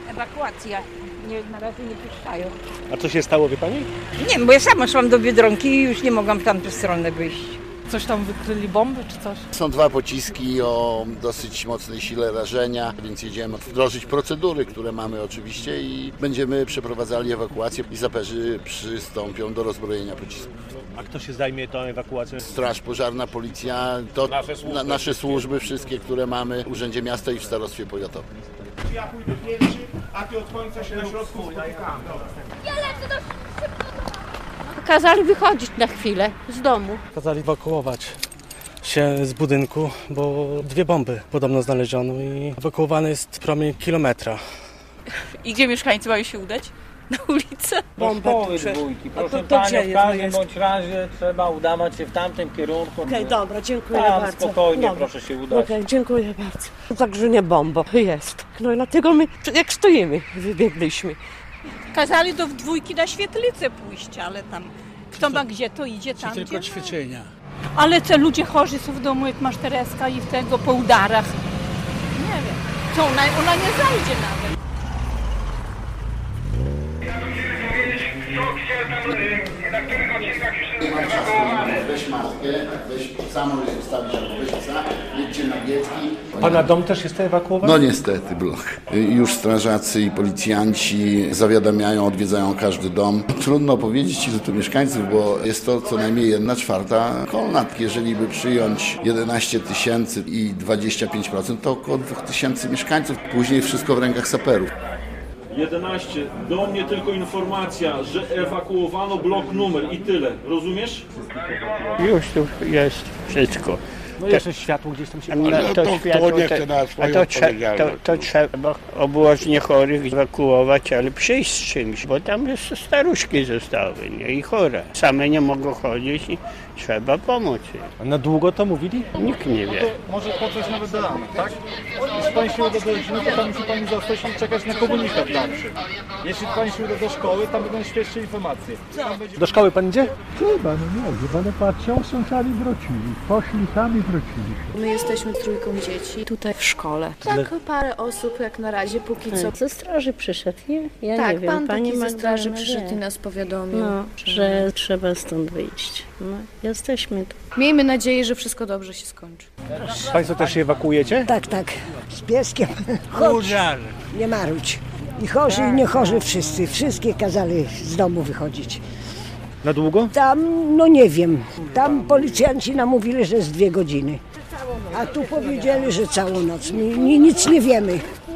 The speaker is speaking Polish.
Ewakuacja. Nie, na razie nie puszczają. A co się stało, wie pani? Nie wiem, bo ja sama szłam do Biedronki i już nie mogłam w tamtą stronę wyjść. Coś tam wykryli, bomby czy coś? Są 2 pociski o dosyć mocnej sile rażenia, więc jedziemy wdrożyć procedury, które mamy oczywiście i będziemy przeprowadzali ewakuację i saperzy przystąpią do rozbrojenia pocisków. A kto się zajmie tą ewakuacją? Straż pożarna, policja, to nasze służby wszystkie, które mamy w Urzędzie Miasta i w Starostwie Powiatowym. Ja pójdę pierwszy, a ty od końca się na środku spotykamy. Kazali wychodzić na chwilę z domu. Kazali ewakuować się z budynku, bo 2 bomby podobno znaleziono i ewakuowany jest promień kilometra. I gdzie mieszkańcy mają się udać? Na ulicę? Bomba dwójki. Proszę Panią, w każdym bądź razie trzeba udawać się w tamtym kierunku. Okej, dobra, dziękuję Tam bardzo. spokojnie Dobra. proszę się udać. Okej, dziękuję bardzo. Także nie bombo, jest. No i dlatego my, jak stoimy, wybiegliśmy. Kazali do dwójki na świetlicę pójść, ale tam kto ma gdzie, to idzie tam, tylko gdzie ćwiczenia. Ale te ludzie chorzy są w domu, jak masz Tereska i w tego po udarach. Nie wiem, co ona nie zajdzie nawet. Weź maskę, weź samolot ustawić albo weź psa, jedźcie na Bielski. Pana dom też jest ewakuowany? No niestety, blok. Już strażacy i policjanci zawiadamiają, odwiedzają każdy dom. Trudno powiedzieć, ile tu mieszkańców, bo jest to co najmniej 1/4 Kolnat. Jeżeli by przyjąć 11 000 i 25%, to około 2000 mieszkańców. Później wszystko w rękach saperów. 11. Do mnie tylko informacja, że ewakuowano blok numer i tyle. Rozumiesz? Już tu jest wszystko. No jeszcze światło gdzieś tam się To trzeba obłożnie chorych ewakuować, ale przyjść z czymś, bo tam jest staruszki zostały, nie? I chore. Same nie mogą chodzić i trzeba pomóc. A na długo to mówili? Nikt nie wie. Może po coś nawet do rana, tak? Jeśli Pani się uda do rodziny, to tam musi Pani zostać i czekać na komunikat dalszy. Jeśli Pani się uda do szkoły, tam będą świeższe informacje. Do szkoły pan idzie? Chyba, no nie, chyba patrzą, sąsiadzi wrócili. Poszli sami wrócili. My jesteśmy 3 dzieci tutaj w szkole. Tak, parę osób jak na razie, póki co. Ze straży przyszedł, nie? Ja tak, nie wiem. pan Pani taki ze straży Magdalena przyszedł wie. i nas powiadomił. No, że trzeba stąd wyjść. No, jesteśmy tu. Miejmy nadzieję, że wszystko dobrze się skończy. Państwo też się ewakuujecie? Tak, tak, z pieskiem. Chodź, nie marudź. I chorzy, i niechorzy wszyscy. Wszystkie kazali z domu wychodzić. Na długo? Tam, no nie wiem, tam policjanci nam mówili, że z 2 godziny. A tu powiedzieli, że całą noc. My nic nie wiemy.